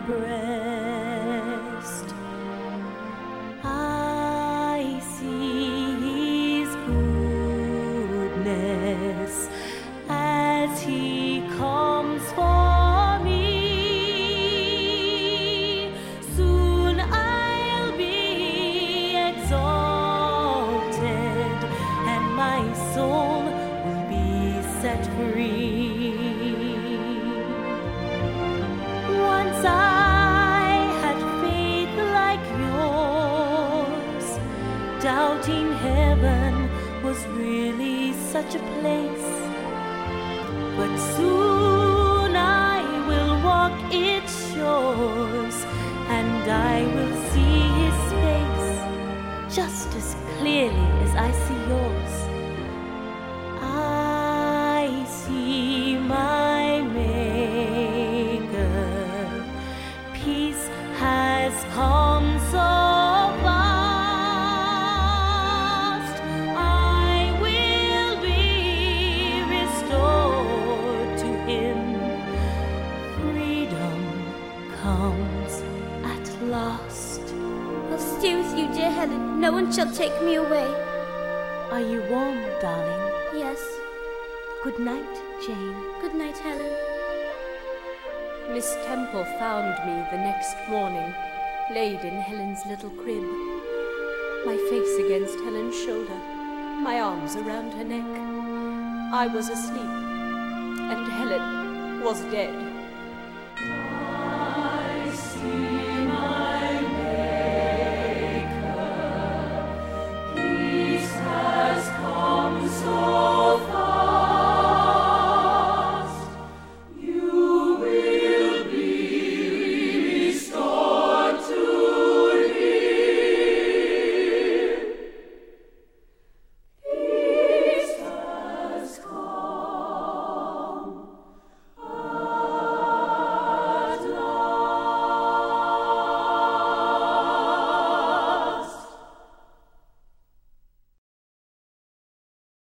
breast. I see his goodness as he comes for me. Soon I'll be exalted, and my soul will be set free. Once I had faith like yours, doubting heaven was really such a place. But soon I will walk its shores, and I will see his face just as clearly as I see yours. I see my Maker. Peace has come so fast. I will be restored to him. Freedom comes at last. I'll stay with you, dear Helen. No one shall take me away. Are you warm, darling? Yes. Good night, Jane. Good night, Helen. Miss Temple found me the next morning, laid in Helen's little crib, my face against Helen's shoulder, my arms around her neck. I was asleep, and Helen was dead.